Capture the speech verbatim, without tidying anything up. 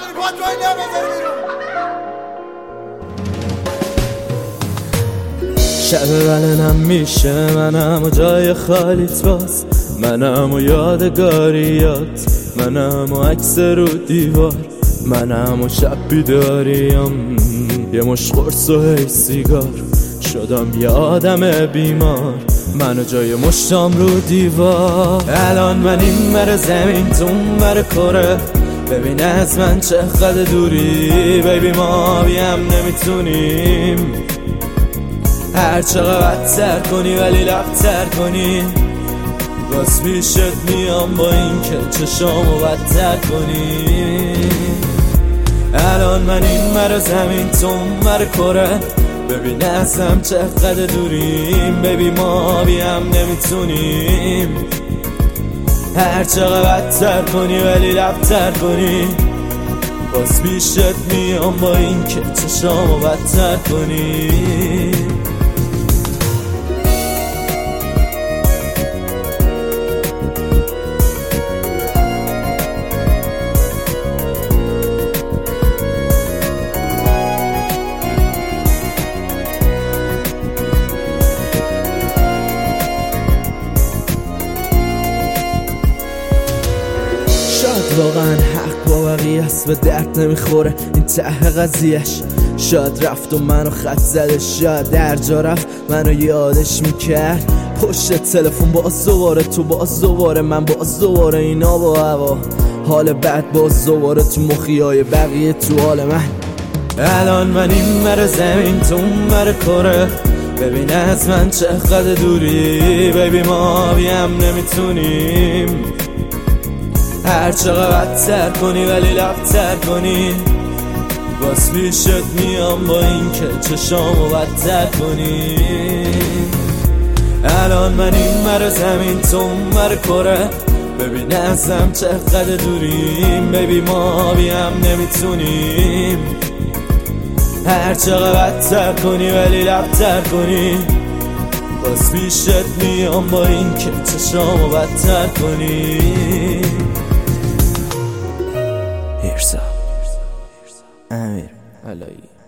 کنی پاتوانی نمیذاری بیرون. شب بلنم میشه منم و جای خالیت باز، منم و یادگاریات، منم و عکس رو دیوار، منم و شب بیداریم یه مش قرص و هی سیگار. شدم یه آدم بیمار منو جای مشتام رو دیوار. الان من این بر زمین تو اون بر کره، ببین از من چقدر دوری بیبی، ما بیم نمیتونیم. هر چقدر بدتر کنی ولی لبتر کنی، باز پیشت میام با این که چشامو بدتر کنی. الان من این بر زمین تو اون بر کره، ببین ازم چقدر دوریم بیبی، ما بیم نمیتونیم. هر چقدر بدتر کنی ولی لبتر کنی، باز پیشت میام با این که چشامو بدتر کنی. شاید واقعا حق با بقیه است، به درد نمیخوره این ته قضیهش. شاید رفت و منو خط زدش، شاید در جا رفت منو یادش میکرد. پشت تلفن باز دوباره تو، باز دوباره من، باز دوباره اینا با هوا. حال بد باز دوباره تو مخیای بقیه تو حال من. الان من این بر زمین تو اون بر کره، ببین از من چقدر دوری بیبی، ما بیم نمیتونیم. هر چقدر بدتر کنی ولی لبتر کنی، باز پیشت میام با این که چشامو بدتر کنی. الان من این بر زمین تو اون بر کره، ببین ازم چقدر دوریم بیبی، ما بیم نمیتونیم. هر چقدر بدتر کنی ولی لبتر کنی، باز پیشت میام با این که چشامو بدتر کنی. هیرسا امیر علایی.